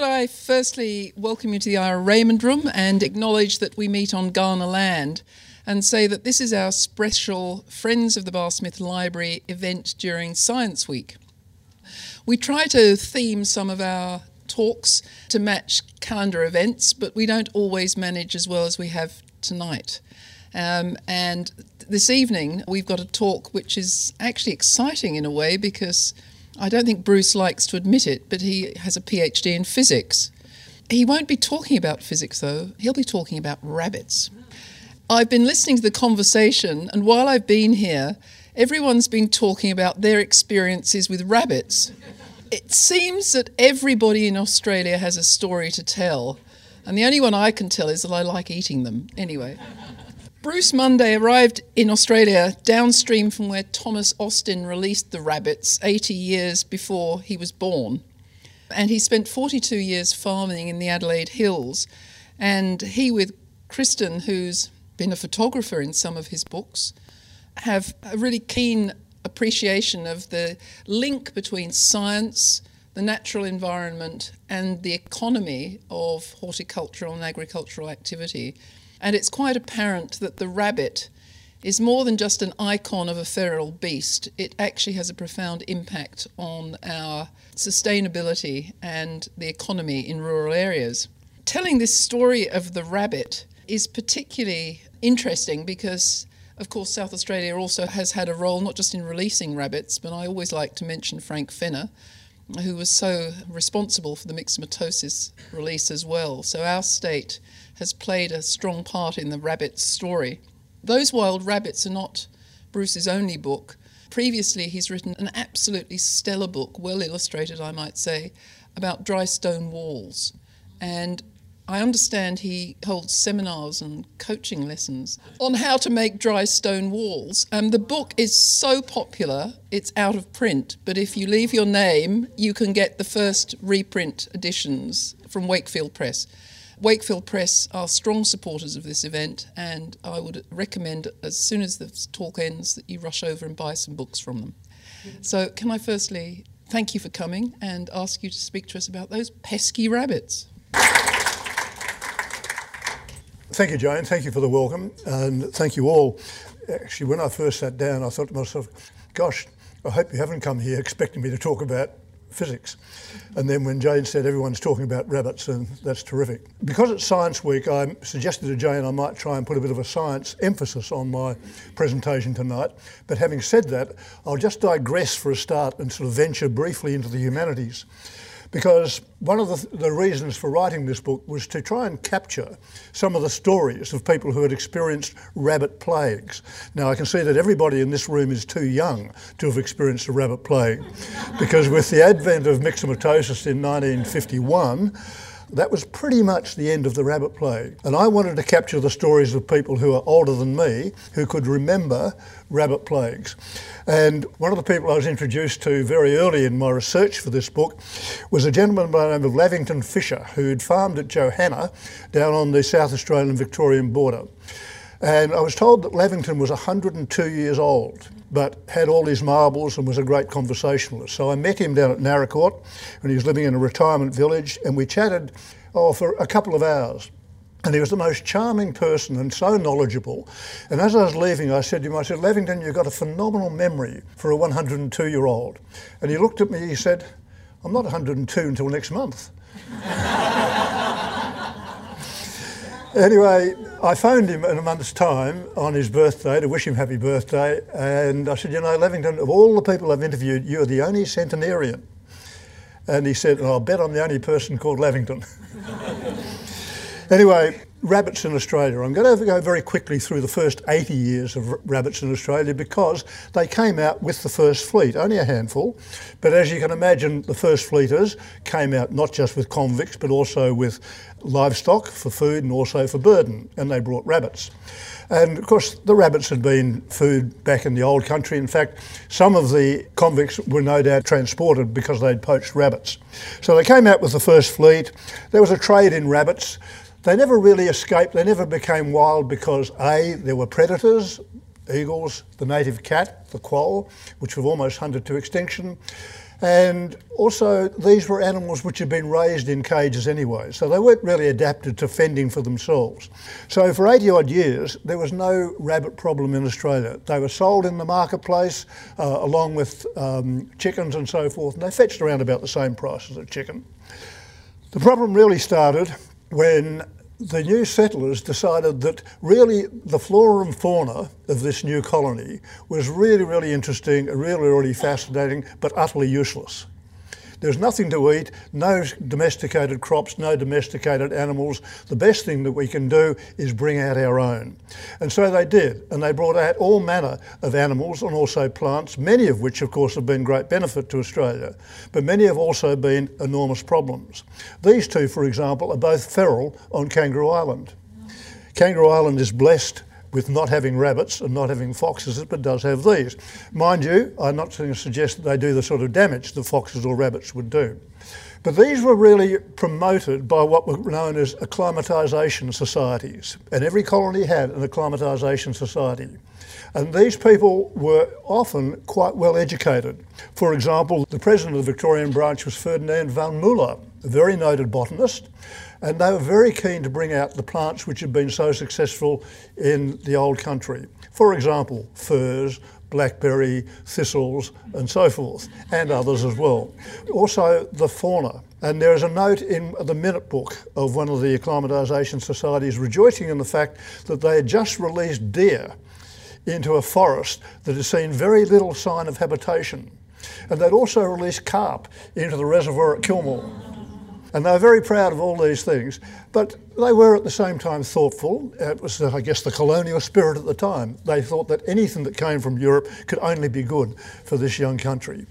Could I firstly welcome you to the Ira Raymond Room and acknowledge that we meet on Kaurna land and say that this is our special Friends of the Bar Smith Library event during Science Week. We try to theme some of our talks to match calendar events, but we don't always manage as well as we have tonight. And this evening we've got a talk which is actually exciting in a way, because I don't think Bruce likes to admit it, but he has a PhD in physics. He won't be talking about physics though, he'll be talking about rabbits. I've been listening to the conversation, and while I've been here, everyone's been talking about their experiences with rabbits. It seems that everybody in Australia has a story to tell, and the only one I can tell is that I like eating them. Anyway, Bruce Munday arrived in Australia downstream from where Thomas Austin released the rabbits 80 years before he was born. And he spent 42 years farming in the Adelaide Hills. And he, with Kristen, who's been a photographer in some of his books, have a really keen appreciation of the link between science, the natural environment, and the economy of horticultural and agricultural activity. And it's quite apparent that the rabbit is more than just an icon of a feral beast. It actually has a profound impact on our sustainability and the economy in rural areas. Telling this story of the rabbit is particularly interesting because, of course, South Australia also has had a role not just in releasing rabbits, but I always like to mention Frank Fenner, who was so responsible for the myxomatosis release as well. So our state has played a strong part in the rabbit story. Those Wild Rabbits are not Bruce's only book. Previously, he's written an absolutely stellar book, well illustrated, I might say, about dry stone walls. And I understand he holds seminars and coaching lessons on how to make dry stone walls. The book is so popular, it's out of print, but if you leave your name, you can get the first reprint editions from Wakefield Press. Wakefield Press are strong supporters of this event, and I would recommend, as soon as the talk ends, that you rush over and buy some books from them. So can I firstly thank you for coming and ask you to speak to us about those pesky rabbits? Thank you, Jane. Thank you for the welcome, and thank you all. Actually, when I first sat down, I thought to myself, gosh, I hope you haven't come here expecting me to talk about physics. And then when Jane said everyone's talking about rabbits, and that's terrific. Because it's Science Week, I suggested to Jane I might try and put a bit of a science emphasis on my presentation tonight. But having said that, I'll just digress for a start and sort of venture briefly into the humanities. Because one of the reasons for writing this book was to try and capture some of the stories of people who had experienced rabbit plagues. Now, I can see that everybody in this room is too young to have experienced a rabbit plague, because with the advent of myxomatosis in 1951, that was pretty much the end of the rabbit plague. And I wanted to capture the stories of people who are older than me who could remember rabbit plagues. And one of the people I was introduced to very early in my research for this book was a gentleman by the name of Lavington Fisher, who'd farmed at Johanna down on the South Australian Victorian border. And I was told that Lavington was 102 years old, but had all his marbles and was a great conversationalist. So I met him down at Naracoorte when he was living in a retirement village, and we chatted for a couple of hours. And he was the most charming person and so knowledgeable. And as I was leaving, I said to him, Lavington, you've got a phenomenal memory for a 102-year-old. And he looked at me, he said, I'm not 102 until next month. Anyway, I phoned him in a month's time on his birthday to wish him happy birthday, and I said, Lavington, of all the people I've interviewed, you're the only centenarian. And he said, I'll bet I'm the only person called Lavington. Anyway, rabbits in Australia. I'm going to go very quickly through the first 80 years of rabbits in Australia because they came out with the first fleet, only a handful. But as you can imagine, the first fleeters came out not just with convicts, but also with livestock for food and also for burden, and they brought rabbits. And of course, the rabbits had been food back in the old country. In fact, some of the convicts were no doubt transported because they'd poached rabbits. So they came out with the first fleet. There was a trade in rabbits. They never really escaped, they never became wild because A, there were predators, eagles, the native cat, the quoll, which we've almost hunted to extinction, And also, these were animals which had been raised in cages anyway, so they weren't really adapted to fending for themselves. So for 80 odd years, there was no rabbit problem in Australia. They were sold in the marketplace along with chickens and so forth, and they fetched around about the same price as a chicken. The problem really started when the new settlers decided that really the flora and fauna of this new colony was really, really interesting, really, really fascinating, but utterly useless. There's nothing to eat, no domesticated crops, no domesticated animals. The best thing that we can do is bring out our own. And so they did, and they brought out all manner of animals and also plants, many of which of course have been great benefit to Australia, but many have also been enormous problems. These two, for example, are both feral on Kangaroo Island. Kangaroo Island is blessed with not having rabbits and not having foxes, but does have these. Mind you, I'm not going to suggest that they do the sort of damage that foxes or rabbits would do. But these were really promoted by what were known as acclimatisation societies. And every colony had an acclimatisation society. And these people were often quite well educated. For example, the president of the Victorian branch was Ferdinand van Muller, a very noted botanist, and they were very keen to bring out the plants which had been so successful in the old country. For example, furs, blackberry, thistles and so forth, and others as well. Also the fauna. And there is a note in the minute book of one of the acclimatisation societies rejoicing in the fact that they had just released deer into a forest that had seen very little sign of habitation. And they'd also released carp into the reservoir at Kilmore. And they were very proud of all these things, but they were at the same time thoughtful. It was, I guess, the colonial spirit at the time. They thought that anything that came from Europe could only be good for this young country.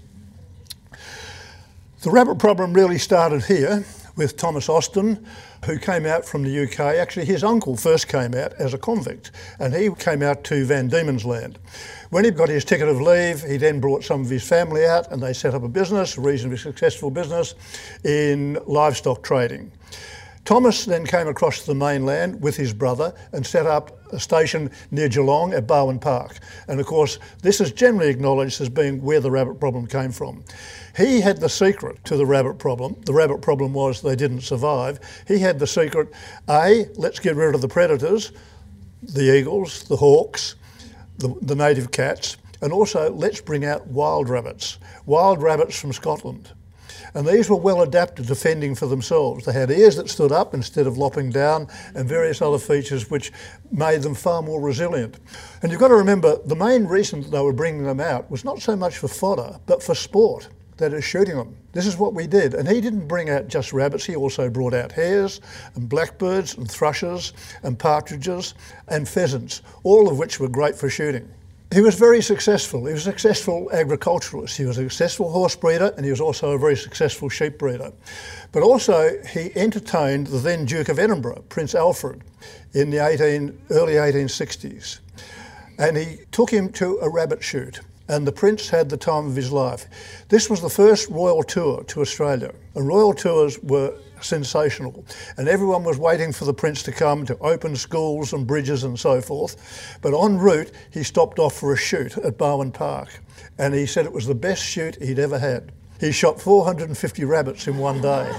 The rabbit problem really started here with Thomas Austin, who came out from the UK. Actually, his uncle first came out as a convict, and he came out to Van Diemen's Land. When he got his ticket of leave, he then brought some of his family out, and they set up a business, a reasonably successful business, in livestock trading. Thomas then came across to the mainland with his brother and set up a station near Geelong at Barwon Park. And of course, this is generally acknowledged as being where the rabbit problem came from. He had the secret to the rabbit problem. The rabbit problem was they didn't survive. He had the secret, A, let's get rid of the predators, the eagles, the hawks, the native cats, and also let's bring out wild rabbits from Scotland. And these were well adapted to fending for themselves. They had ears that stood up instead of lopping down and various other features which made them far more resilient. And you've got to remember, the main reason that they were bringing them out was not so much for fodder, but for sport, that is shooting them. This is what we did. And he didn't bring out just rabbits, he also brought out hares and blackbirds and thrushes and partridges and pheasants, all of which were great for shooting. He was very successful. He was a successful agriculturalist. He was a successful horse breeder, and he was also a very successful sheep breeder. But also he entertained the then Duke of Edinburgh, Prince Alfred, in the early 1860s. And he took him to a rabbit shoot, and the Prince had the time of his life. This was the first royal tour to Australia, and royal tours were sensational, and everyone was waiting for the Prince to come to open schools and bridges and so forth. But en route he stopped off for a shoot at Barwon Park, and he said it was the best shoot he'd ever had. He shot 450 rabbits in one day.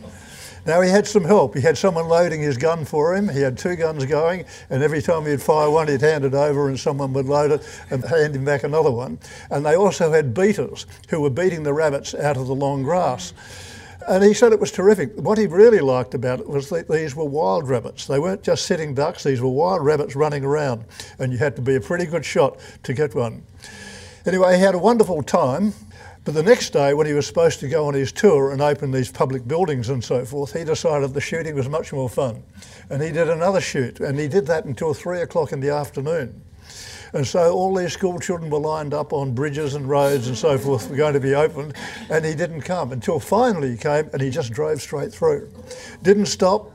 Now he had some help. He had someone loading his gun for him. He had 2 guns going, and every time he'd fire one he'd hand it over and someone would load it and hand him back another one. And they also had beaters who were beating the rabbits out of the long grass. And he said it was terrific. What he really liked about it was that these were wild rabbits. They weren't just sitting ducks, these were wild rabbits running around, and you had to be a pretty good shot to get one. Anyway, he had a wonderful time, but the next day when he was supposed to go on his tour and open these public buildings and so forth, he decided the shooting was much more fun. And he did another shoot, and he did that until 3 o'clock in the afternoon. And so all these school children were lined up on bridges and roads and so forth were going to be opened, and he didn't come until finally he came, and he just drove straight through. Didn't stop.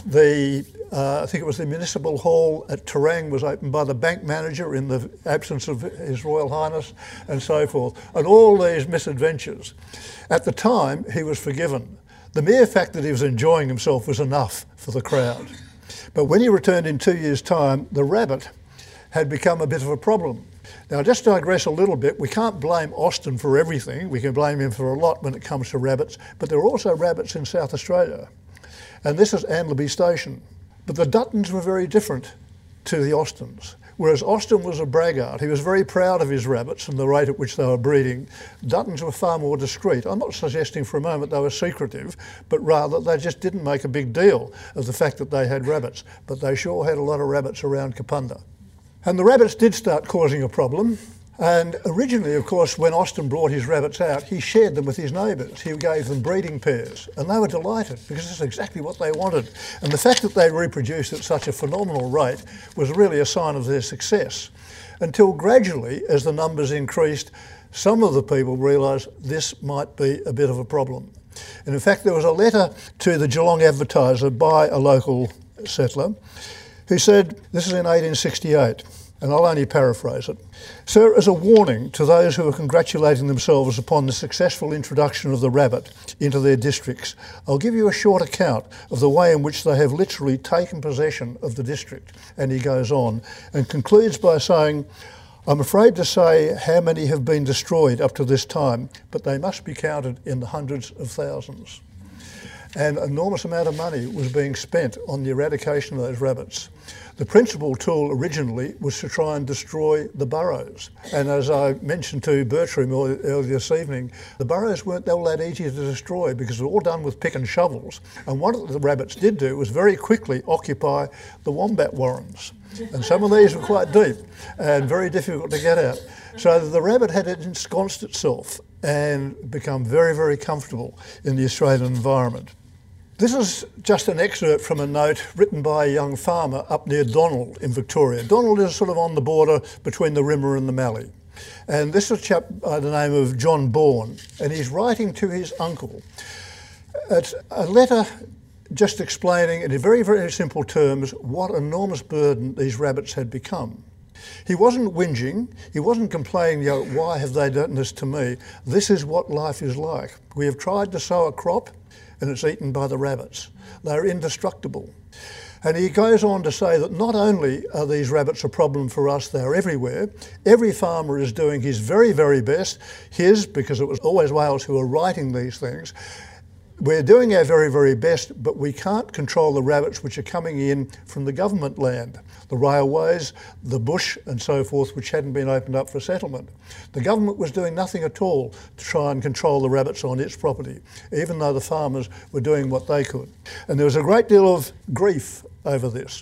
I think it was the Municipal Hall at Terang was opened by the bank manager in the absence of His Royal Highness and so forth. And all these misadventures. At the time, he was forgiven. The mere fact that he was enjoying himself was enough for the crowd. But when he returned in 2 years' time, the rabbit had become a bit of a problem. Now, just to digress a little bit, we can't blame Austin for everything. We can blame him for a lot when it comes to rabbits, but there are also rabbits in South Australia. And this is Anlaby Station. But the Duttons were very different to the Austins. Whereas Austin was a braggart, he was very proud of his rabbits and the rate at which they were breeding. Duttons were far more discreet. I'm not suggesting for a moment they were secretive, but rather they just didn't make a big deal of the fact that they had rabbits. But they sure had a lot of rabbits around Kapunda. And the rabbits did start causing a problem. And originally, of course, when Austin brought his rabbits out, he shared them with his neighbours. He gave them breeding pairs, and they were delighted because this is exactly what they wanted. And the fact that they reproduced at such a phenomenal rate was really a sign of their success. Until gradually, as the numbers increased, some of the people realised this might be a bit of a problem. And in fact, there was a letter to the Geelong Advertiser by a local settler who said, this is in 1868, and I'll only paraphrase it. Sir, as a warning to those who are congratulating themselves upon the successful introduction of the rabbit into their districts, I'll give you a short account of the way in which they have literally taken possession of the district. And he goes on and concludes by saying, I'm afraid to say how many have been destroyed up to this time, but they must be counted in the hundreds of thousands. An enormous amount of money was being spent on the eradication of those rabbits. The principal tool originally was to try and destroy the burrows. And as I mentioned to Bertram earlier this evening, the burrows weren't all that easy to destroy because they're all done with pick and shovels. And what the rabbits did do was very quickly occupy the wombat warrens. And some of these were quite deep and very difficult to get at. So the rabbit had ensconced itself and become very, very comfortable in the Australian environment. This is just an excerpt from a note written by a young farmer up near Donald in Victoria. Donald is sort of on the border between the Rimmer and the Mallee. And this is a chap by the name of John Bourne, and he's writing to his uncle. It's a letter just explaining in very, very simple terms what enormous burden these rabbits had become. He wasn't whinging, he wasn't complaining, why have they done this to me? This is what life is like. We have tried to sow a crop, and it's eaten by the rabbits. They're indestructible. And he goes on to say that not only are these rabbits a problem for us, they're everywhere. Every farmer is doing his very, very best. Because it was always Wales who were writing these things. We're doing our very, very best, but we can't control the rabbits which are coming in from the government land, the railways, the bush and so forth, which hadn't been opened up for settlement. The government was doing nothing at all to try and control the rabbits on its property, even though the farmers were doing what they could. And there was a great deal of grief over this.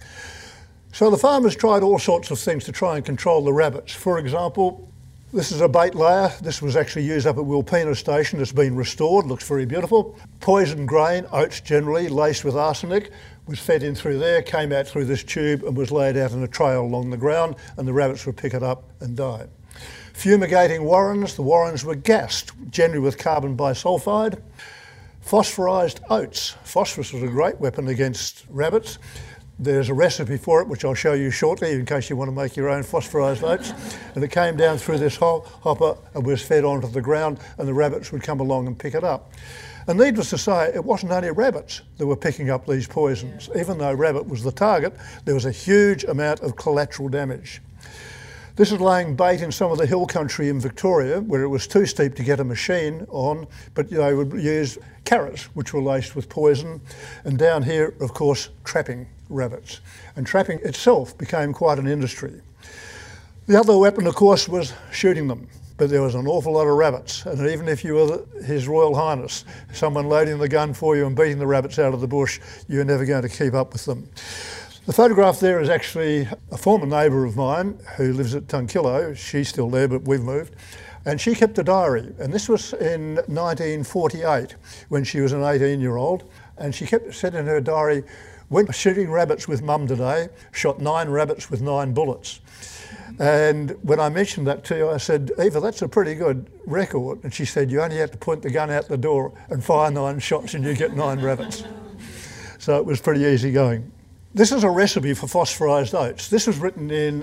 So the farmers tried all sorts of things to try and control the rabbits. For example, this is a bait layer. This was actually used up at Wilpena Station. It's been restored, looks very beautiful. Poisoned grain, oats generally, laced with arsenic, was fed in through there, came out through this tube and was laid out in a trail along the ground, and the rabbits would pick it up and die. Fumigating warrens, the warrens were gassed, generally with carbon bisulfide. Phosphorised oats. Phosphorus was a great weapon against rabbits. There's a recipe for it, which I'll show you shortly, in case you want to make your own phosphorised oats. And it came down through this hopper and was fed onto the ground, and the rabbits would come along and pick it up. And needless to say, it wasn't only rabbits that were picking up these poisons. Even though rabbit was the target, there was a huge amount of collateral damage. This is laying bait in some of the hill country in Victoria, where it was too steep to get a machine on, but they would use carrots, which were laced with poison. And down here, of course, trapping rabbits. And trapping itself became quite an industry. The other weapon, of course, was shooting them. But there was an awful lot of rabbits. And even if you were His Royal Highness, someone loading the gun for you and beating the rabbits out of the bush, you're never going to keep up with them. The photograph there is actually a former neighbour of mine who lives at Tunkillo. She's still there, but we've moved. And she kept a diary. And this was in 1948, when she was an 18-year-old. And she said in her diary, went shooting rabbits with mum today, shot 9 rabbits with 9 bullets. And when I mentioned that to her, I said, Eva, that's a pretty good record. And she said, you only have to point the gun out the door and fire 9 shots and you get 9 rabbits. So it was pretty easy going. This is a recipe for phosphorised oats. This was written in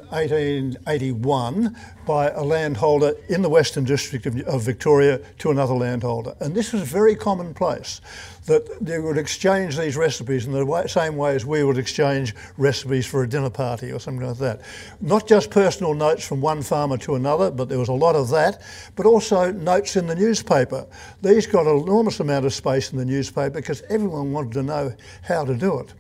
1881 by a landholder in the Western District of Victoria to another landholder. And this was very commonplace, that they would exchange these recipes in the same way as we would exchange recipes for a dinner party or something like that. Not just personal notes from one farmer to another, but there was a lot of that, but also notes in the newspaper. These got an enormous amount of space in the newspaper because everyone wanted to know how to do it.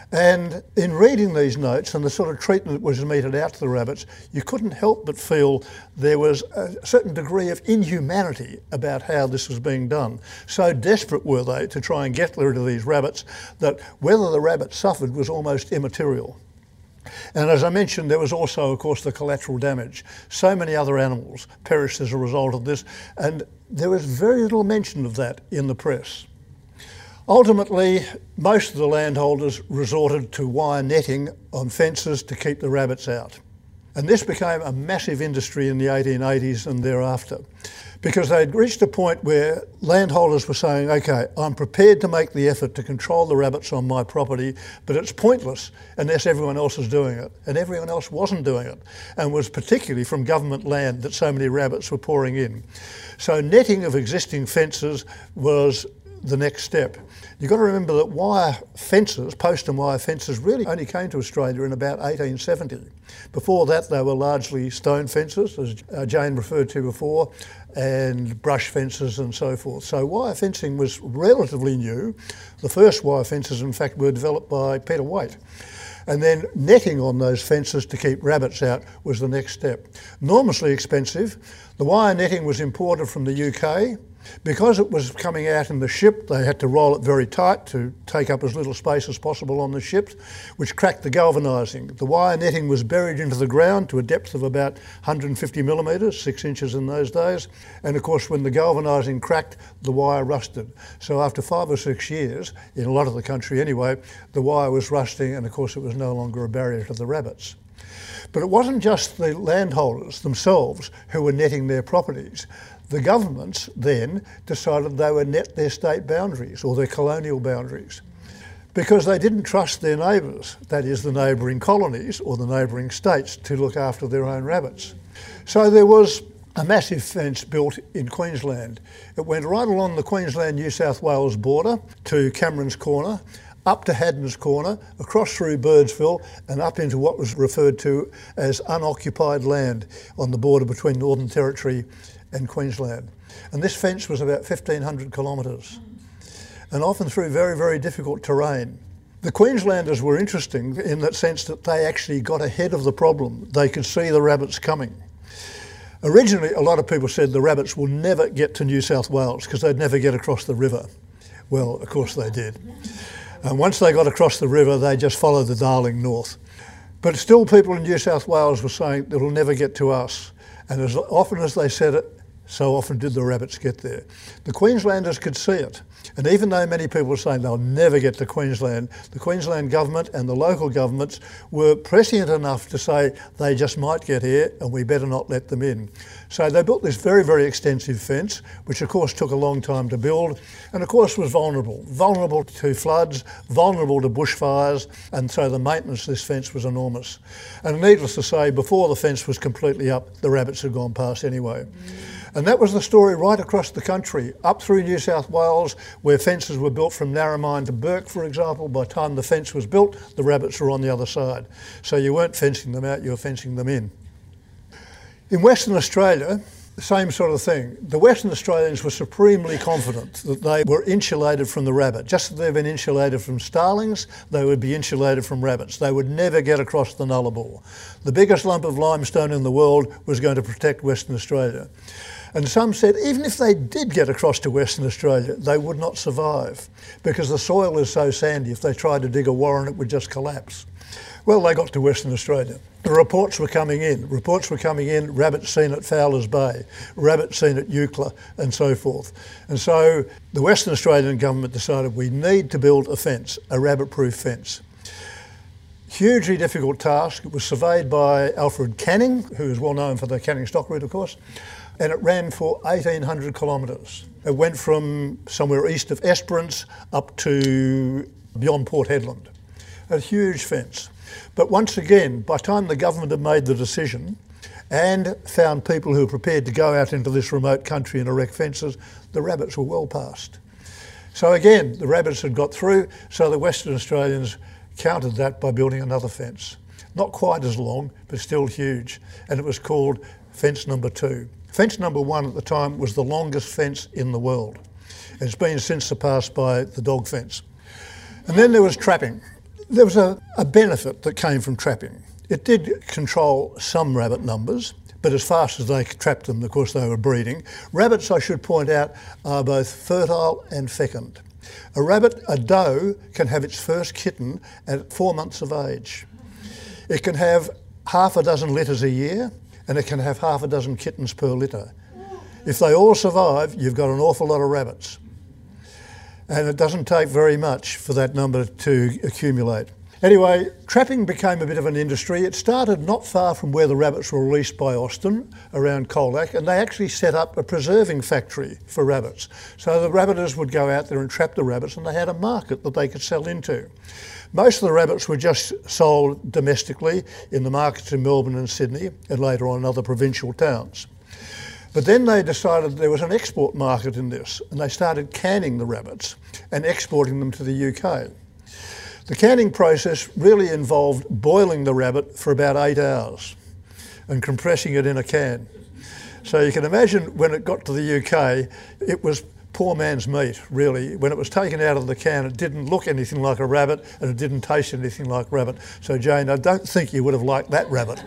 And in reading these notes and the sort of treatment that was meted out to the rabbits, you couldn't help but feel there was a certain degree of inhumanity about how this was being done. So desperate were they to try and get rid of these rabbits that whether the rabbits suffered was almost immaterial. And as I mentioned, there was also, of course, the collateral damage. So many other animals perished as a result of this, and there was very little mention of that in the press. Ultimately, most of the landholders resorted to wire netting on fences to keep the rabbits out. And this became a massive industry in the 1880s and thereafter, because they'd reached a point where landholders were saying, okay, I'm prepared to make the effort to control the rabbits on my property, but it's pointless unless everyone else is doing it. And everyone else wasn't doing it, and was particularly from government land that so many rabbits were pouring in. So netting of existing fences was the next step. You've got to remember that wire fences, post and wire fences, really only came to Australia in about 1870. Before that, they were largely stone fences, as Jane referred to before, and brush fences and so forth. So wire fencing was relatively new. The first wire fences, in fact, were developed by Peter Waite. And then netting on those fences to keep rabbits out was the next step. Enormously expensive. The wire netting was imported from the UK. Because it was coming out in the ship, they had to roll it very tight to take up as little space as possible on the ship, which cracked the galvanising. The wire netting was buried into the ground to a depth of about 150 millimetres, 6 inches in those days. And of course, when the galvanising cracked, the wire rusted. So after 5 or 6 years, in a lot of the country anyway, the wire was rusting, and of course it was no longer a barrier to the rabbits. But it wasn't just the landholders themselves who were netting their properties. The governments then decided they would net their state boundaries or their colonial boundaries because they didn't trust their neighbours, that is the neighbouring colonies or the neighbouring states, to look after their own rabbits. So there was a massive fence built in Queensland. It went right along the Queensland-New South Wales border to Cameron's Corner, up to Haddon's Corner, across through Birdsville and up into what was referred to as unoccupied land on the border between Northern Territory and Queensland. And this fence was about 1,500 kilometres and often through very, very difficult terrain. The Queenslanders were interesting in that sense that they actually got ahead of the problem. They could see the rabbits coming. Originally, a lot of people said the rabbits will never get to New South Wales because they'd never get across the river. Well, of course they did. And once they got across the river, they just followed the Darling north. But still people in New South Wales were saying it'll never get to us. And as often as they said it, so often did the rabbits get there. The Queenslanders could see it. And even though many people were saying they'll never get to Queensland, the Queensland government and the local governments were prescient enough to say they just might get here and we better not let them in. So they built this very, very extensive fence, which of course took a long time to build, and of course was vulnerable to floods, vulnerable to bushfires, and so the maintenance of this fence was enormous. And needless to say, before the fence was completely up, the rabbits had gone past anyway. And that was the story right across the country, up through New South Wales, where fences were built from Narromine to Bourke, for example. By the time the fence was built, the rabbits were on the other side. So you weren't fencing them out, you were fencing them in. In Western Australia, the same sort of thing. The Western Australians were supremely confident that they were insulated from the rabbit. Just as they've been insulated from starlings, they would be insulated from rabbits. They would never get across the Nullarbor. The biggest lump of limestone in the world was going to protect Western Australia. And some said even if they did get across to Western Australia, they would not survive because the soil is so sandy. If they tried to dig a warren, it would just collapse. Well, they got to Western Australia. The reports were coming in. Rabbits seen at Fowler's Bay, rabbits seen at Eucla, and so forth. And so the Western Australian government decided we need to build a fence, a rabbit-proof fence. Hugely difficult task. It was surveyed by Alfred Canning, who is well known for the Canning stock route, of course, and it ran for 1,800 kilometres. It went from somewhere east of Esperance up to beyond Port Hedland. a huge fence. But once again, by the time the government had made the decision and found people who were prepared to go out into this remote country and erect fences, the rabbits were well past. So again, the rabbits had got through, so the Western Australians countered that by building another fence. Not quite as long, but still huge, and it was called fence number 2. Fence number 1 at the time was the longest fence in the world. It's been since surpassed by the dog fence. And then there was trapping. There was a benefit that came from trapping. It did control some rabbit numbers, but as fast as they trapped them, of course, they were breeding. Rabbits, I should point out, are both fertile and fecund. A doe, can have its first kitten at 4 months of age. It can have half a dozen litters a year, and it can have half a dozen kittens per litter. If they all survive, you've got an awful lot of rabbits. And it doesn't take very much for that number to accumulate. Anyway, trapping became a bit of an industry. It started not far from where the rabbits were released by Austin, around Colac, and they actually set up a preserving factory for rabbits. So the rabbiters would go out there and trap the rabbits, and they had a market that they could sell into. Most of the rabbits were just sold domestically in the markets in Melbourne and Sydney, and later on in other provincial towns. But then they decided there was an export market in this, and they started canning the rabbits and exporting them to the UK. The canning process really involved boiling the rabbit for about 8 hours and compressing it in a can. So you can imagine when it got to the UK, it was poor man's meat, really. When it was taken out of the can, it didn't look anything like a rabbit and it didn't taste anything like rabbit. So Jane, I don't think you would have liked that rabbit.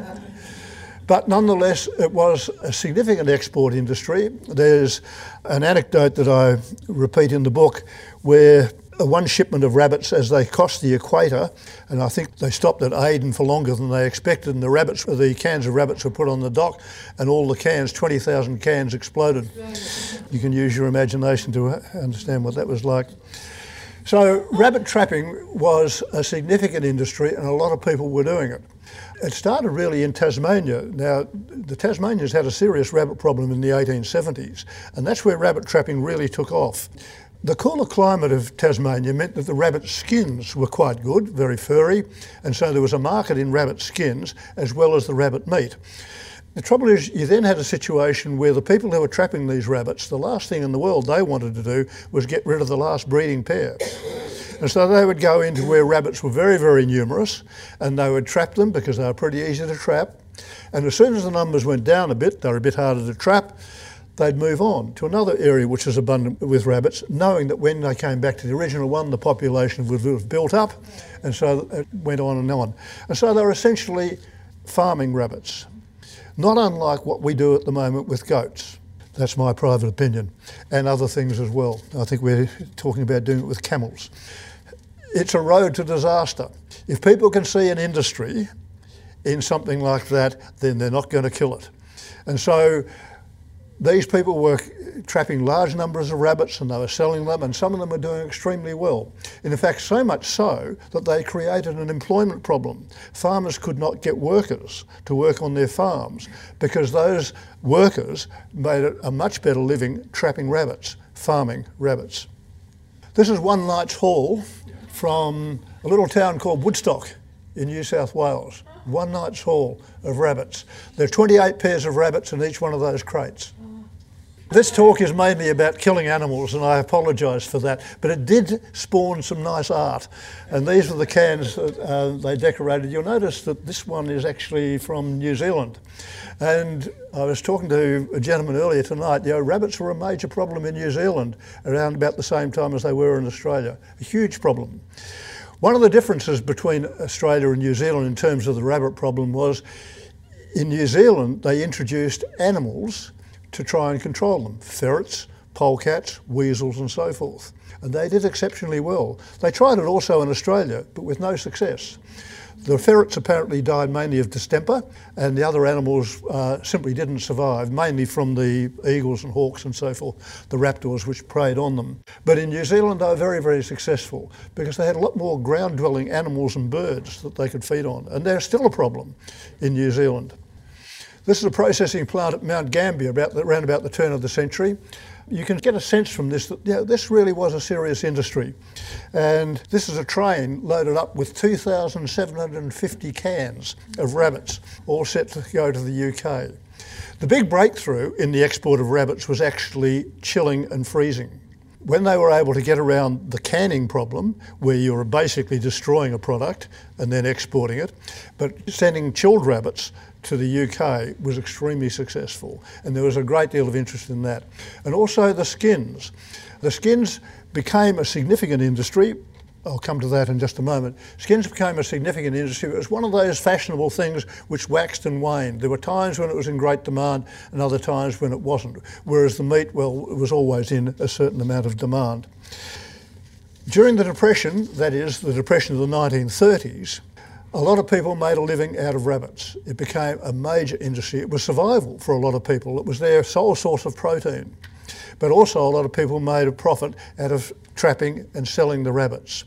But nonetheless, it was a significant export industry. There's an anecdote that I repeat in the book where one shipment of rabbits, as they crossed the equator, and I think they stopped at Aden for longer than they expected, and the cans of rabbits were put on the dock, and all the cans, 20,000 cans, exploded. You can use your imagination to understand what that was like. So rabbit trapping was a significant industry, and a lot of people were doing it. It started really in Tasmania. Now, the Tasmanians had a serious rabbit problem in the 1870s, and that's where rabbit trapping really took off. The cooler climate of Tasmania meant that the rabbit skins were quite good, very furry, and so there was a market in rabbit skins as well as the rabbit meat. The trouble is, you then had a situation where the people who were trapping these rabbits, the last thing in the world they wanted to do was get rid of the last breeding pair. And so they would go into where rabbits were very, very numerous, and they would trap them because they were pretty easy to trap. And as soon as the numbers went down a bit, they were a bit harder to trap, they'd move on to another area which was abundant with rabbits, knowing that when they came back to the original one, the population would have built up, and so it went on and on. And so they were essentially farming rabbits, not unlike what we do at the moment with goats. That's my private opinion, and other things as well. I think we're talking about doing it with camels. It's a road to disaster. If people can see an industry in something like that, then they're not going to kill it. And so these people were trapping large numbers of rabbits and they were selling them, and some of them were doing extremely well. In fact, so much so that they created an employment problem. Farmers could not get workers to work on their farms because those workers made a much better living trapping rabbits, farming rabbits. This is one night's haul from a little town called Woodstock in New South Wales. One night's haul of rabbits. There are 28 pairs of rabbits in each one of those crates. This talk is mainly about killing animals, and I apologise for that, but it did spawn some nice art. And these are the cans that they decorated. You'll notice that this one is actually from New Zealand. And I was talking to a gentleman earlier tonight. Rabbits were a major problem in New Zealand around about the same time as they were in Australia. A huge problem. One of the differences between Australia and New Zealand in terms of the rabbit problem was in New Zealand they introduced animals to try and control them. Ferrets, polecats, weasels and so forth. And they did exceptionally well. They tried it also in Australia, but with no success. The ferrets apparently died mainly of distemper, and the other animals simply didn't survive, mainly from the eagles and hawks and so forth, the raptors which preyed on them. But in New Zealand they were very, very successful because they had a lot more ground-dwelling animals and birds that they could feed on, and they're still a problem in New Zealand. This is a processing plant at Mount Gambier around about the turn of the century. You can get a sense from this that this really was a serious industry. And this is a train loaded up with 2,750 cans of rabbits, all set to go to the UK. The big breakthrough in the export of rabbits was actually chilling and freezing. When they were able to get around the canning problem, where you were basically destroying a product and then exporting it, but sending chilled rabbits to the UK was extremely successful, and there was a great deal of interest in that. And also the skins. The skins became a significant industry. I'll come to that in just a moment. Skins became a significant industry. It was one of those fashionable things which waxed and waned. There were times when it was in great demand and other times when it wasn't, whereas the meat, well, it was always in a certain amount of demand. During the Depression, that is, the Depression of the 1930s, a lot of people made a living out of rabbits. It became a major industry. It was survival for a lot of people. It was their sole source of protein. But also a lot of people made a profit out of trapping and selling the rabbits.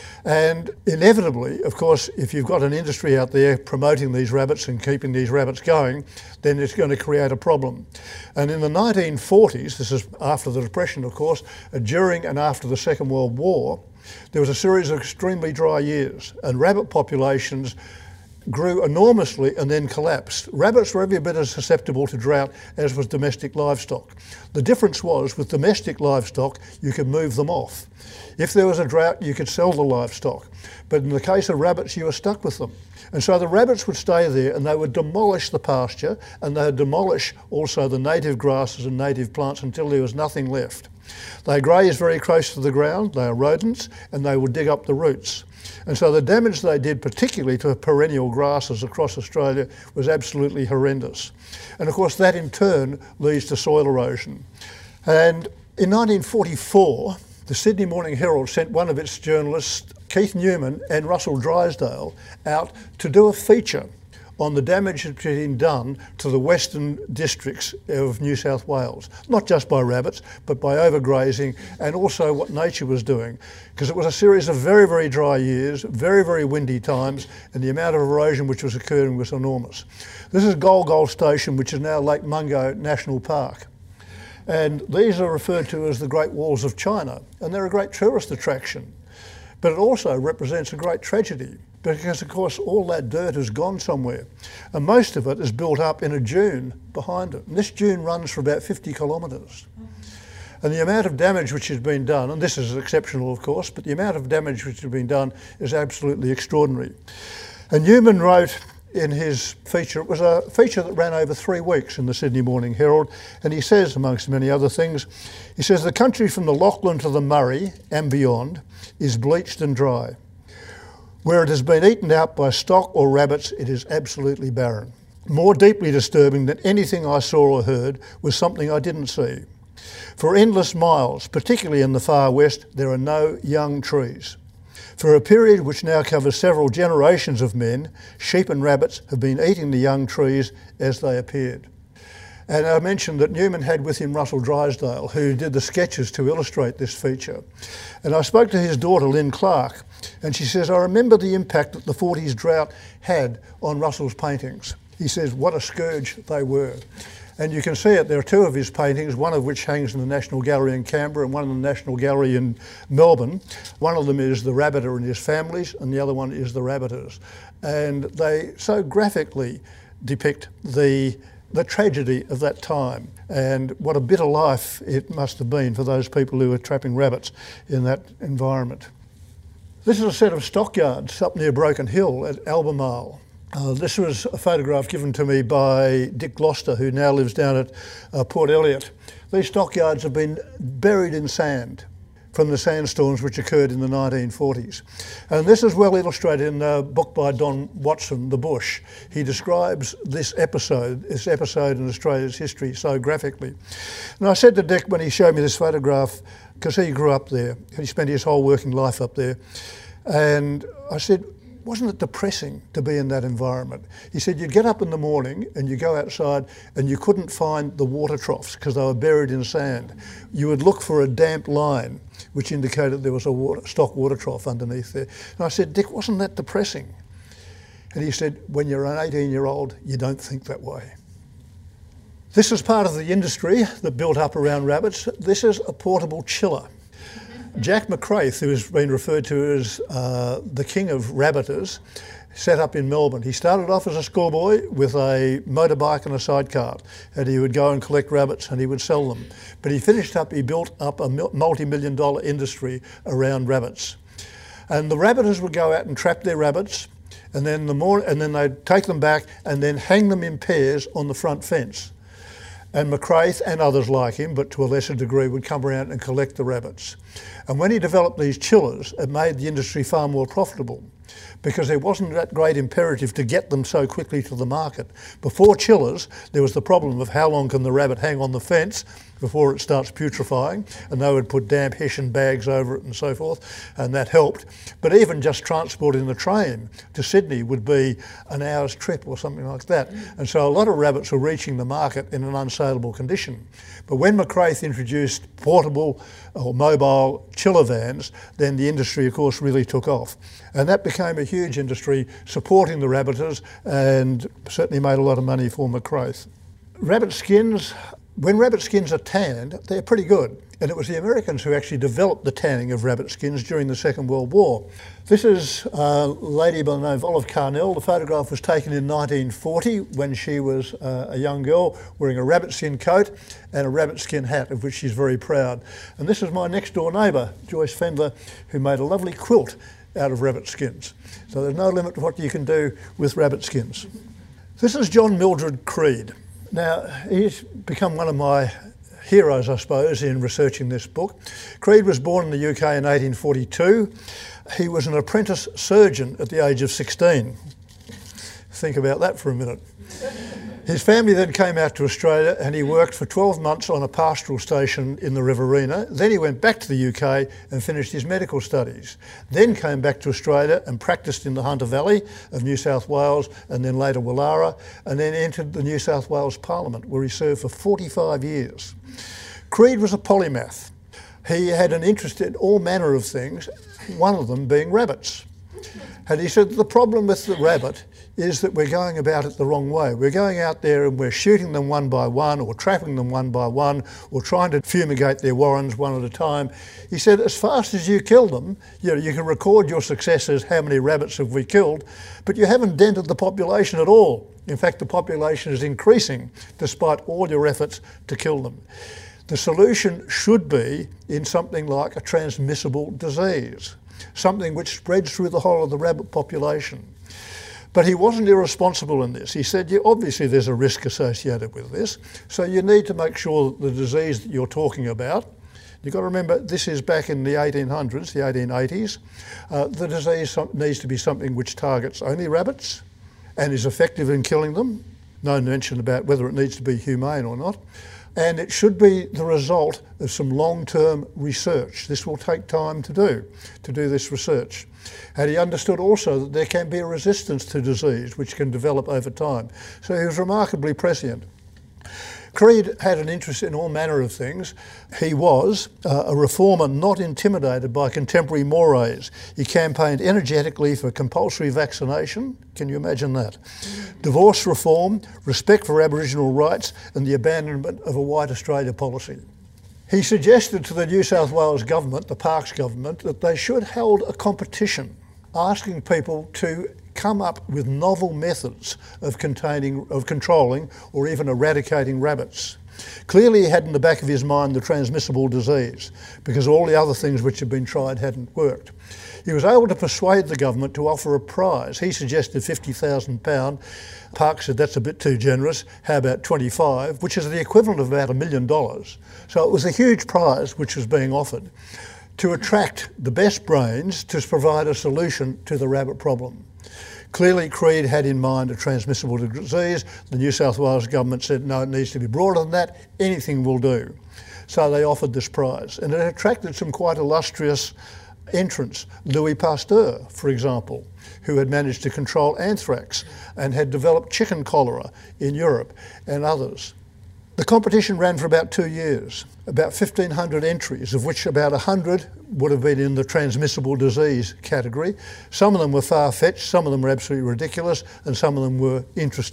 And inevitably, of course, if you've got an industry out there promoting these rabbits and keeping these rabbits going, then it's going to create a problem. And in the 1940s, this is after the Depression, of course, during and after the Second World War, there was a series of extremely dry years, and rabbit populations grew enormously and then collapsed. Rabbits were every bit as susceptible to drought as was domestic livestock. The difference was, with domestic livestock, you could move them off. If there was a drought, you could sell the livestock. But in the case of rabbits, you were stuck with them. And so the rabbits would stay there and they would demolish the pasture, and they would demolish also the native grasses and native plants until there was nothing left. They graze very close to the ground, they are rodents, and they would dig up the roots. And so the damage they did, particularly to perennial grasses across Australia, was absolutely horrendous. And of course that in turn leads to soil erosion. And in 1944, the Sydney Morning Herald sent one of its journalists, Keith Newman and Russell Drysdale, out to do a feature on the damage that had been done to the western districts of New South Wales, not just by rabbits, but by overgrazing and also what nature was doing. Because it was a series of very, very dry years, very, very windy times, and the amount of erosion which was occurring was enormous. This is Golgol Station, which is now Lake Mungo National Park. And these are referred to as the Great Walls of China, and they're a great tourist attraction. But it also represents a great tragedy, because of course all that dirt has gone somewhere, and most of it is built up in a dune behind it. And this dune runs for about 50 kilometres. And the amount of damage which has been done, and this is exceptional of course, but the amount of damage which has been done is absolutely extraordinary. And Newman wrote in his feature, it was a feature that ran over 3 weeks in the Sydney Morning Herald, and he says, amongst many other things, he says, "The country from the Lachlan to the Murray and beyond is bleached and dry. Where it has been eaten out by stock or rabbits, it is absolutely barren. More deeply disturbing than anything I saw or heard was something I didn't see. For endless miles, particularly in the far west, there are no young trees. For a period which now covers several generations of men, sheep and rabbits have been eating the young trees as they appeared." And I mentioned that Newman had with him Russell Drysdale, who did the sketches to illustrate this feature. And I spoke to his daughter, Lynn Clark, and she says, "I remember the impact that the 40s drought had on Russell's paintings." He says, what a scourge they were. And you can see it, there are 2 of his paintings, one of which hangs in the National Gallery in Canberra and one in the National Gallery in Melbourne. One of them is the rabbiter and his families, and the other one is the rabbiters. And they so graphically depict the tragedy of that time, and what a bitter life it must have been for those people who were trapping rabbits in that environment. This is a set of stockyards up near Broken Hill at Albemarle. This was a photograph given to me by Dick Gloucester, who now lives down at Port Elliot. These stockyards have been buried in sand from the sandstorms which occurred in the 1940s. And this is well illustrated in a book by Don Watson, The Bush. He describes this episode in Australia's history so graphically. And I said to Dick when he showed me this photograph, because he grew up there, he spent his whole working life up there, and I said, wasn't it depressing to be in that environment? He said you'd get up in the morning and you go outside and you couldn't find the water troughs because they were buried in sand. You would look for a damp line which indicated there was a stock water trough underneath there. And I said, Dick, wasn't that depressing? And he said, when you're an 18-year-old, you don't think that way. This is part of the industry that built up around rabbits. This is a portable chiller. Jack McCraith, who has been referred to as the king of rabbiters, set up in Melbourne. He started off as a schoolboy with a motorbike and a sidecar, and he would go and collect rabbits and he would sell them. But he built up a multi-million-dollar industry around rabbits. And the rabbiters would go out and trap their rabbits, and then they'd take them back and then hang them in pairs on the front fence. And McCraith and others like him, but to a lesser degree, would come around and collect the rabbits. And when he developed these chillers, it made the industry far more profitable, because there wasn't that great imperative to get them so quickly to the market. Before chillers, there was the problem of how long can the rabbit hang on the fence before it starts putrefying, and they would put damp hessian bags over it and so forth, and that helped. But even just transporting the train to Sydney would be an hour's trip or something like that. And so a lot of rabbits were reaching the market in an unsaleable condition. But when McCraith introduced portable or mobile chiller vans, then the industry, of course, really took off. And that became a huge industry supporting the rabbiters, and certainly made a lot of money for McCraith. Rabbit skins, when rabbit skins are tanned, they're pretty good. And it was the Americans who actually developed the tanning of rabbit skins during the Second World War. This is a lady by the name of Olive Carnell. The photograph was taken in 1940 when she was a young girl wearing a rabbit skin coat and a rabbit skin hat, of which she's very proud. And this is my next door neighbour, Joyce Fendler, who made a lovely quilt out of rabbit skins. So there's no limit to what you can do with rabbit skins. This is John Mildred Creed. Now, he's become one of my heroes, I suppose, in researching this book. Creed was born in the UK in 1842. He was an apprentice surgeon at the age of 16. Think about that for a minute. His family then came out to Australia, and he worked for 12 months on a pastoral station in the Riverina. Then he went back to the UK and finished his medical studies. Then came back to Australia and practiced in the Hunter Valley of New South Wales, and then later Woollahra, and then entered the New South Wales Parliament, where he served for 45 years. Creed was a polymath. He had an interest in all manner of things, one of them being rabbits. And he said the problem with the rabbit is that we're going about it the wrong way. We're going out there and we're shooting them one by one, or trapping them one by one, or trying to fumigate their warrens one at a time. He said, as fast as you kill them, you can record your successes, how many rabbits have we killed, but you haven't dented the population at all. In fact, the population is increasing despite all your efforts to kill them. The solution should be in something like a transmissible disease, something which spreads through the whole of the rabbit population. But he wasn't irresponsible in this. He said, obviously there's a risk associated with this, so you need to make sure that the disease that you're talking about, you've got to remember this is back in the 1800s, the 1880s, the disease needs to be something which targets only rabbits and is effective in killing them. No mention about whether it needs to be humane or not. And it should be the result of some long-term research. This will take time to do this research. And he understood also that there can be a resistance to disease which can develop over time. So he was remarkably prescient. Creed had an interest in all manner of things. He was a reformer not intimidated by contemporary mores. He campaigned energetically for compulsory vaccination. Can you imagine that? Divorce reform, respect for Aboriginal rights, and the abandonment of a white Australia policy. He suggested to the New South Wales government, the Parks government, that they should hold a competition asking people to come up with novel methods of controlling or even eradicating rabbits. Clearly he had in the back of his mind the transmissible disease, because all the other things which had been tried hadn't worked. He was able to persuade the government to offer a prize. He suggested £50,000. Parks said that's a bit too generous. How about 25, which is the equivalent of about $1 million. So it was a huge prize which was being offered to attract the best brains to provide a solution to the rabbit problem. Clearly Creed had in mind a transmissible disease. The New South Wales government said, no, it needs to be broader than that, anything will do. So they offered this prize, and it attracted some quite illustrious entrants. Louis Pasteur, for example, who had managed to control anthrax and had developed chicken cholera in Europe, and others. The competition ran for about 2 years, about 1,500 entries, of which about 100 would have been in the transmissible disease category. Some of them were far-fetched, some of them were absolutely ridiculous, and some of them were interesting.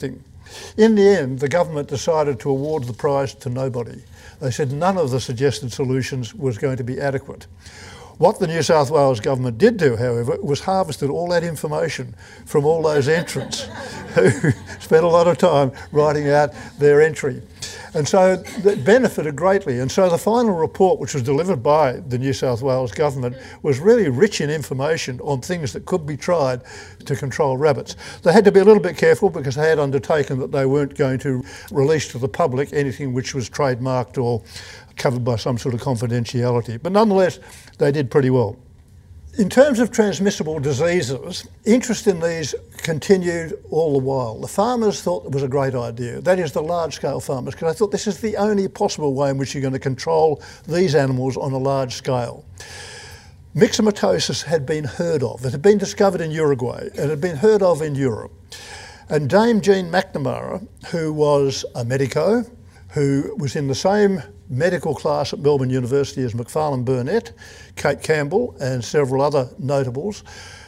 In the end, the government decided to award the prize to nobody. They said none of the suggested solutions was going to be adequate. What the New South Wales government did do, however, was harvested all that information from all those entrants who spent a lot of time writing out their entry. And so that benefited greatly. And so the final report, which was delivered by the New South Wales government, was really rich in information on things that could be tried to control rabbits. They had to be a little bit careful because they had undertaken that they weren't going to release to the public anything which was trademarked or covered by some sort of confidentiality. But nonetheless, they did pretty well. In terms of transmissible diseases, interest in these continued all the while. The farmers thought it was a great idea, that is the large-scale farmers, because they thought this is the only possible way in which you're going to control these animals on a large scale. Myxomatosis had been heard of. It had been discovered in Uruguay and had been heard of in Europe. And Dame Jean McNamara, who was a medico, who was in the same medical class at Melbourne University as Macfarlane Burnett, Kate Campbell and several other notables.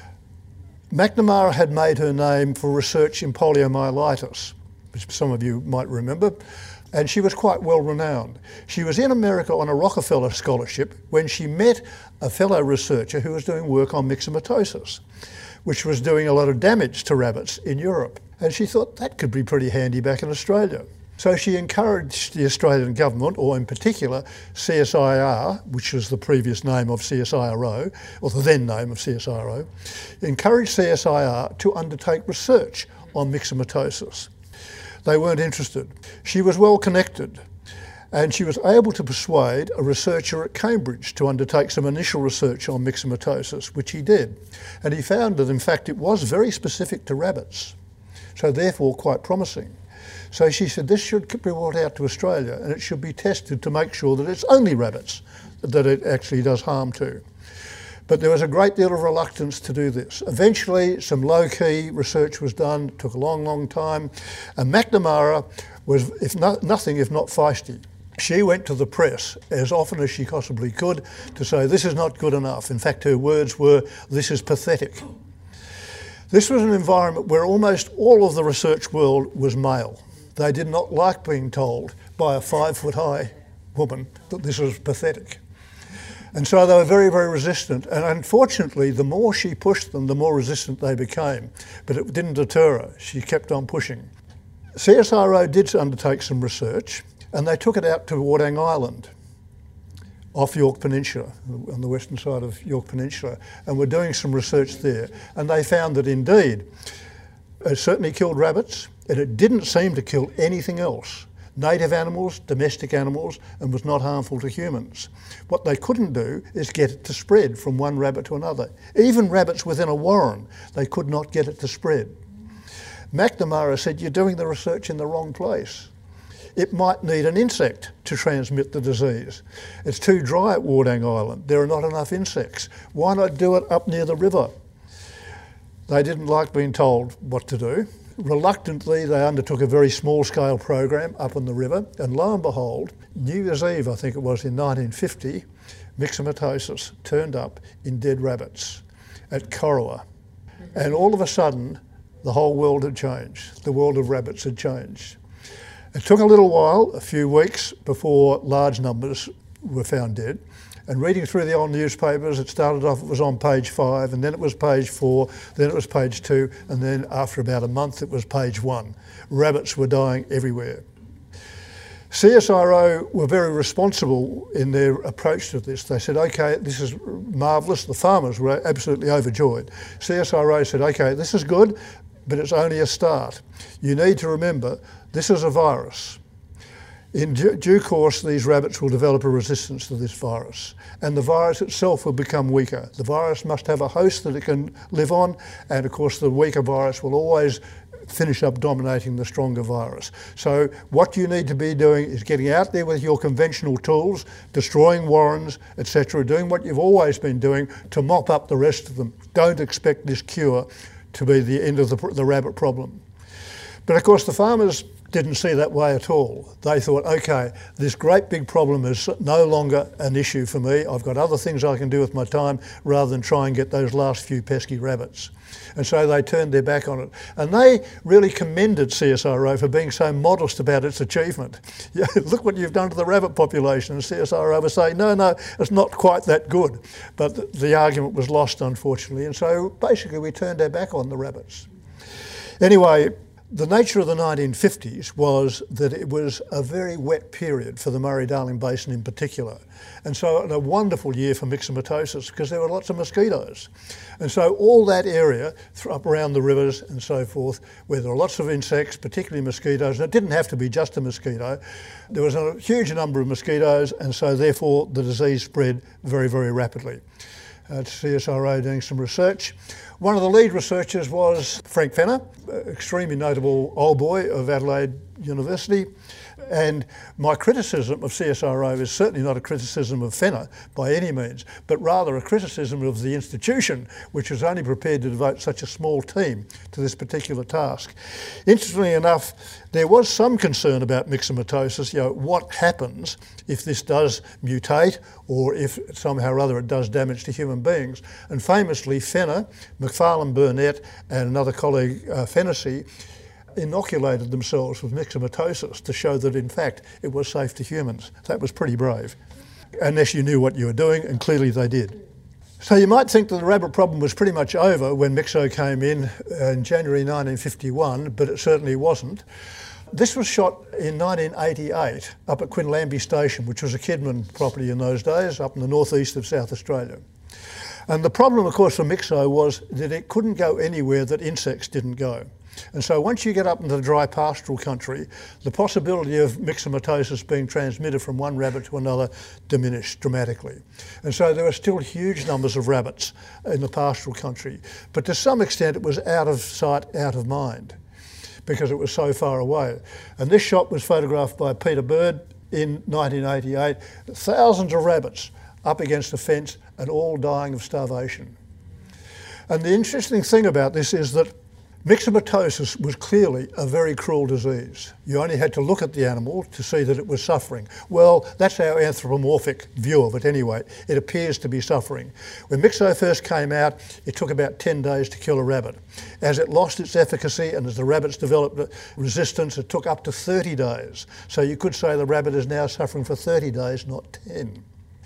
McNamara had made her name for research in poliomyelitis, which some of you might remember, and she was quite well renowned. She was in America on a Rockefeller scholarship when she met a fellow researcher who was doing work on myxomatosis, which was doing a lot of damage to rabbits in Europe. And she thought that could be pretty handy back in Australia. So she encouraged the Australian government, or in particular CSIR, which was the previous name of CSIRO, or the then name of CSIRO, encouraged CSIR to undertake research on myxomatosis. They weren't interested. She was well connected, and she was able to persuade a researcher at Cambridge to undertake some initial research on myxomatosis, which he did. And he found that in fact it was very specific to rabbits, so therefore quite promising. So she said this should be brought out to Australia and it should be tested to make sure that it's only rabbits that it actually does harm to. But there was a great deal of reluctance to do this. Eventually some low-key research was done, took a long, long time, and McNamara was nothing if not feisty. She went to the press as often as she possibly could to say this is not good enough. In fact, her words were, this is pathetic. This was an environment where almost all of the research world was male. They did not like being told by a 5-foot-high woman that this was pathetic. And so they were very, very resistant. And unfortunately, the more she pushed them, the more resistant they became. But it didn't deter her. She kept on pushing. CSIRO did undertake some research, and they took it out to Wardang Island, off York Peninsula, on the western side of York Peninsula, and were doing some research there. And they found that indeed, it certainly killed rabbits, and it didn't seem to kill anything else. Native animals, domestic animals, and was not harmful to humans. What they couldn't do is get it to spread from one rabbit to another. Even rabbits within a warren, they could not get it to spread. McNamara said, you're doing the research in the wrong place. It might need an insect to transmit the disease. It's too dry at Wardang Island. There are not enough insects. Why not do it up near the river? They didn't like being told what to do. Reluctantly, they undertook a very small-scale program up on the river, and lo and behold, New Year's Eve, I think it was in 1950, myxomatosis turned up in dead rabbits at Corowa. And all of a sudden, the whole world had changed. The world of rabbits had changed. It took a little while, a few weeks, before large numbers were found dead. And reading through the old newspapers, it started off, it was on page 5, and then it was page 4, then it was page 2, and then after about a month it was page 1. Rabbits were dying everywhere. CSIRO were very responsible in their approach to this. They said, okay, this is marvellous. The farmers were absolutely overjoyed. CSIRO said, okay, this is good, but it's only a start. You need to remember, this is a virus. In due course, these rabbits will develop a resistance to this virus, and the virus itself will become weaker. The virus must have a host that it can live on, and of course the weaker virus will always finish up dominating the stronger virus. So what you need to be doing is getting out there with your conventional tools, destroying warrens, etc., doing what you've always been doing to mop up the rest of them. Don't expect this cure to be the end of the rabbit problem. But of course the farmers didn't see that way at all. They thought, okay, this great big problem is no longer an issue for me. I've got other things I can do with my time rather than try and get those last few pesky rabbits. And so they turned their back on it. And they really commended CSIRO for being so modest about its achievement. Yeah, look what you've done to the rabbit population. And CSIRO was saying, no, it's not quite that good. But the argument was lost, unfortunately. And so basically we turned our back on the rabbits. Anyway, the nature of the 1950s was that it was a very wet period for the Murray-Darling Basin in particular. And so a wonderful year for myxomatosis because there were lots of mosquitoes. And so all that area up around the rivers and so forth, where there are lots of insects, particularly mosquitoes, and it didn't have to be just a mosquito, there was a huge number of mosquitoes, and so therefore the disease spread very, very rapidly. CSIRO doing some research. One of the lead researchers was Frank Fenner, extremely notable old boy of Adelaide University. And my criticism of CSIRO is certainly not a criticism of Fenner by any means, but rather a criticism of the institution, which was only prepared to devote such a small team to this particular task. Interestingly enough, there was some concern about myxomatosis, what happens if this does mutate or if somehow or other it does damage to human beings. And famously, Fenner, McFarlane Burnett and another colleague, Fennessy, inoculated themselves with myxomatosis to show that in fact it was safe to humans. That was pretty brave, unless you knew what you were doing, and clearly they did. So you might think that the rabbit problem was pretty much over when Myxo came in January 1951, but it certainly wasn't. This was shot in 1988 up at Quinlambie Station, which was a Kidman property in those days, up in the northeast of South Australia. And the problem, of course, for Myxo was that it couldn't go anywhere that insects didn't go. And so once you get up into the dry pastoral country, the possibility of myxomatosis being transmitted from one rabbit to another diminished dramatically. And so there were still huge numbers of rabbits in the pastoral country. But to some extent it was out of sight, out of mind, because it was so far away. And this shot was photographed by Peter Bird in 1988. Thousands of rabbits up against a fence and all dying of starvation. And the interesting thing about this is that myxomatosis was clearly a very cruel disease. You only had to look at the animal to see that it was suffering. Well, that's our anthropomorphic view of it anyway. It appears to be suffering. When Myxo first came out, it took about 10 days to kill a rabbit. As it lost its efficacy and as the rabbits developed resistance, it took up to 30 days. So you could say the rabbit is now suffering for 30 days, not 10.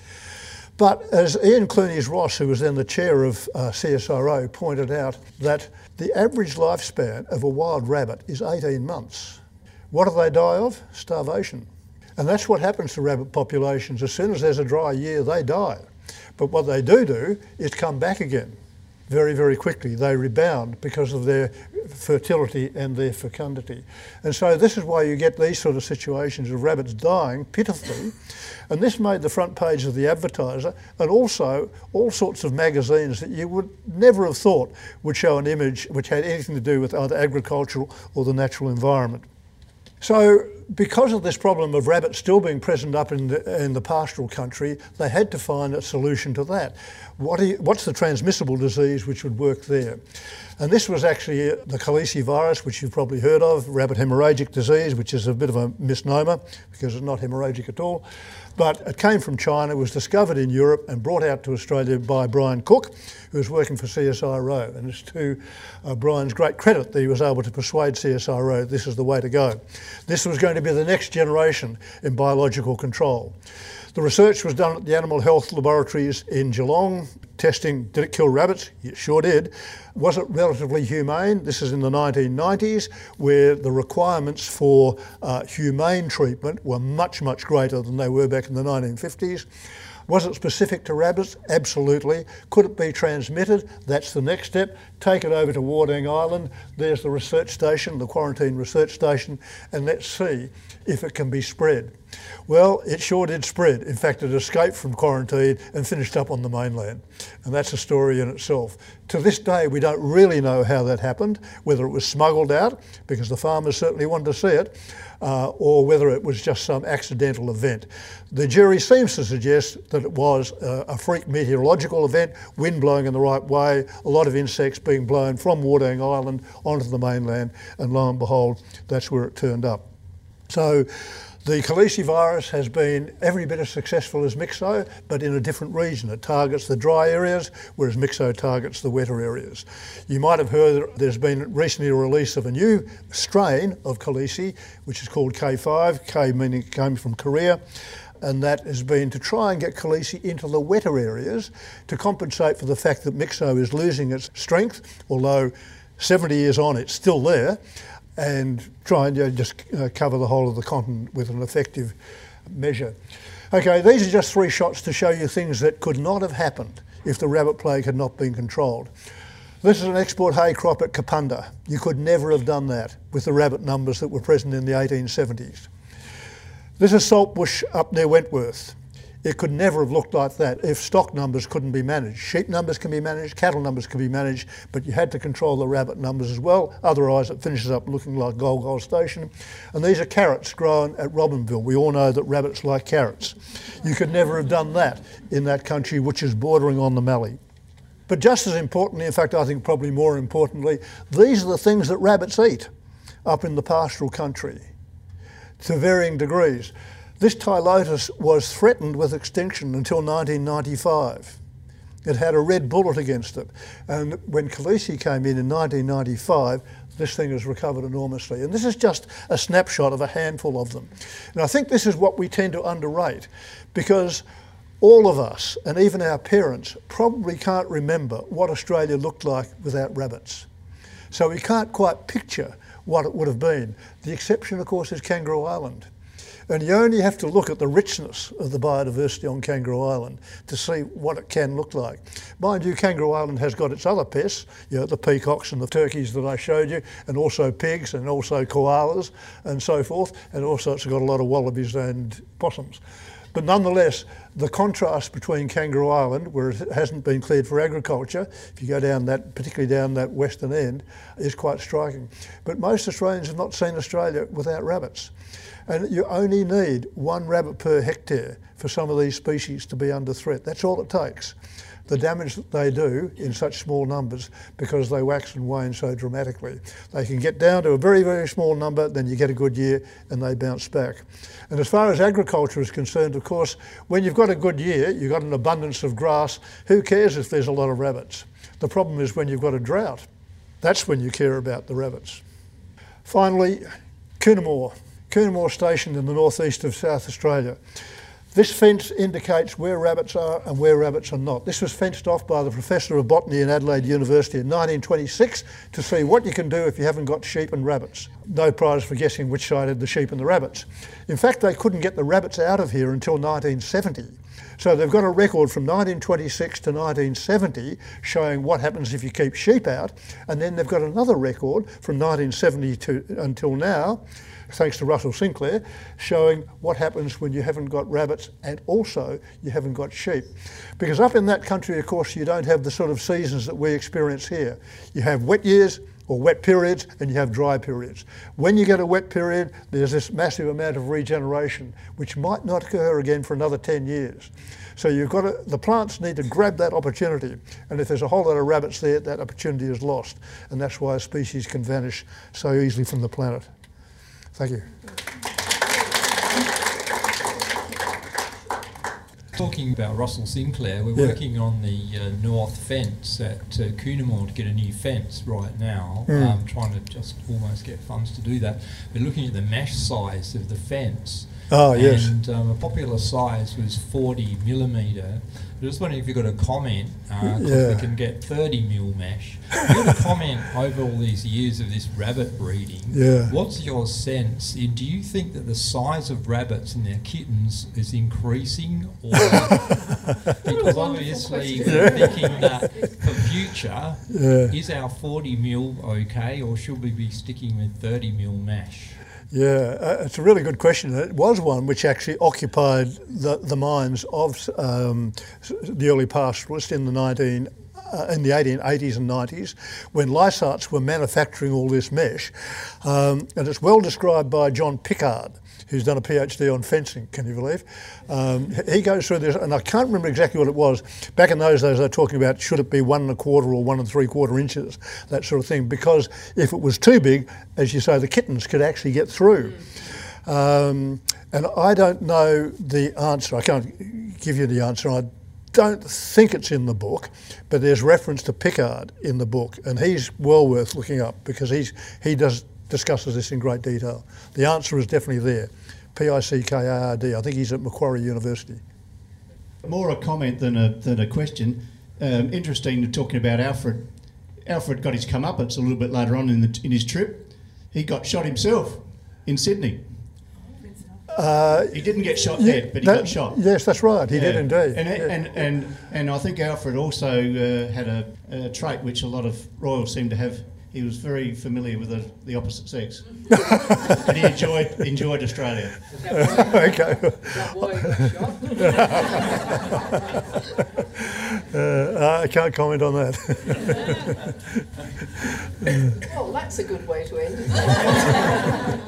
But as Ian Clunies-Ross, who was then the chair of CSIRO, pointed out, that the average lifespan of a wild rabbit is 18 months. What do they die of? Starvation. And that's what happens to rabbit populations. As soon as there's a dry year, they die. But what they do is come back again very, very quickly. They rebound because of their fertility and their fecundity. And so this is why you get these sort of situations of rabbits dying pitifully. And this made the front page of the Advertiser, and also all sorts of magazines that you would never have thought would show an image which had anything to do with either agricultural or the natural environment. So because of this problem of rabbits still being present up in the pastoral country, they had to find a solution to that. What's the transmissible disease which would work there? And this was actually the Kalisi virus, which you've probably heard of, rabbit hemorrhagic disease, which is a bit of a misnomer because it's not hemorrhagic at all. But it came from China, was discovered in Europe and brought out to Australia by Brian Cook, who was working for CSIRO. And it's to Brian's great credit that he was able to persuade CSIRO this is the way to go. This was going to be the next generation in biological control. The research was done at the Animal Health Laboratories in Geelong, testing, did it kill rabbits? It sure did. Was it relatively humane? This is in the 1990s, where the requirements for humane treatment were much, much greater than they were back in the 1950s. Was it specific to rabbits? Absolutely. Could it be transmitted? That's the next step. Take it over to Wardang Island. There's the research station, the quarantine research station, and let's see if it can be spread. Well, it sure did spread. In fact, it escaped from quarantine and finished up on the mainland. And that's a story in itself. To this day, we don't really know how that happened, whether it was smuggled out, because the farmers certainly wanted to see it, or whether it was just some accidental event. The jury seems to suggest that it was a freak meteorological event, wind blowing in the right way, a lot of insects being blown from Wardang Island onto the mainland, and lo and behold, that's where it turned up. So the calicivirus has been every bit as successful as Myxo, but in a different region. It targets the dry areas, whereas Myxo targets the wetter areas. You might have heard that there's been recently a release of a new strain of calici, which is called K5, K meaning it came from Korea, and that has been to try and get calici into the wetter areas to compensate for the fact that Myxo is losing its strength, although 70 years on it's still there, and try and just cover the whole of the continent with an effective measure. Okay, these are just 3 shots to show you things that could not have happened if the rabbit plague had not been controlled. This is an export hay crop at Kapunda. You could never have done that with the rabbit numbers that were present in the 1870s. This is saltbush up near Wentworth. It could never have looked like that if stock numbers couldn't be managed. Sheep numbers can be managed, cattle numbers can be managed, but you had to control the rabbit numbers as well, otherwise it finishes up looking like Golgol Station. And these are carrots grown at Robinville. We all know that rabbits like carrots. You could never have done that in that country which is bordering on the Mallee. But just as importantly, in fact I think probably more importantly, these are the things that rabbits eat up in the pastoral country to varying degrees. This Tylotus was threatened with extinction until 1995. It had a red bullet against it. And when calici came in 1995, this thing has recovered enormously. And this is just a snapshot of a handful of them. And I think this is what we tend to underrate, because all of us, and even our parents, probably can't remember what Australia looked like without rabbits. So we can't quite picture what it would have been. The exception, of course, is Kangaroo Island. And you only have to look at the richness of the biodiversity on Kangaroo Island to see what it can look like. Mind you, Kangaroo Island has got its other pests, the peacocks and the turkeys that I showed you, and also pigs and also koalas and so forth, and also it's got a lot of wallabies and possums. But nonetheless, the contrast between Kangaroo Island, where it hasn't been cleared for agriculture, if you go down that, particularly down that western end, is quite striking. But most Australians have not seen Australia without rabbits. And you only need 1 rabbit per hectare for some of these species to be under threat. That's all it takes. The damage that they do in such small numbers, because they wax and wane so dramatically. They can get down to a very, very small number, then you get a good year and they bounce back. And as far as agriculture is concerned, of course, when you've got a good year, you've got an abundance of grass, who cares if there's a lot of rabbits? The problem is when you've got a drought. That's when you care about the rabbits. Finally, Coonamoor Station in the northeast of South Australia. This fence indicates where rabbits are and where rabbits are not. This was fenced off by the Professor of Botany in Adelaide University in 1926 to see what you can do if you haven't got sheep and rabbits. No prize for guessing which side had the sheep and the rabbits. In fact, they couldn't get the rabbits out of here until 1970. So they've got a record from 1926 to 1970 showing what happens if you keep sheep out, and then they've got another record from 1970 to until now, thanks to Russell Sinclair, showing what happens when you haven't got rabbits and also you haven't got sheep. Because up in that country, of course, you don't have the sort of seasons that we experience here. You have wet years or wet periods and you have dry periods. When you get a wet period, there's this massive amount of regeneration, which might not occur again for another 10 years. So the plants need to grab that opportunity. And if there's a whole lot of rabbits there, that opportunity is lost. And that's why a species can vanish so easily from the planet. Thank you. Talking about Russell Sinclair, we're working on the north fence at Coonamoor to get a new fence right now. Trying to just almost get funds to do that. We're looking at the mesh size of the fence. Oh, yes. And a popular size was 40 millimetre. I just wondering if you've got a comment, because we can get 30 mil mesh. You've got a comment over all these years of this rabbit breeding. Yeah. What's your sense? Do you think that the size of rabbits and their kittens is increasing? Or because obviously we're thinking that for future, is our 40 mil okay, or should we be sticking with 30 mil mesh? Yeah, it's a really good question. It was one which actually occupied the minds of the early pastoralists in the 1880s and 90s, when Lysarts were manufacturing all this mesh. And it's well described by John Pickard, who's done a PhD on fencing, can you believe? He goes through this, and I can't remember exactly what it was. Back in those days, they were talking about should it be 1 1/4 or 1 3/4 inches, that sort of thing, because if it was too big, as you say, the kittens could actually get through. And I don't know the answer. I can't give you the answer. I don't think it's in the book, but there's reference to Pickard in the book, and he's well worth looking up because he discusses this in great detail. The answer is definitely there. Pickard. I think he's at Macquarie University. More a comment than a question. Interesting talking about Alfred. Alfred got his comeuppance a little bit later on in his trip. He got shot himself in Sydney. He didn't get shot dead, but he got shot. Yes, that's right. He did indeed. And I think Alfred also had a trait which a lot of royals seem to have. He was very familiar with the opposite sex, and he enjoyed Australia. Okay. I can't comment on that. Well, that's a good way to end it.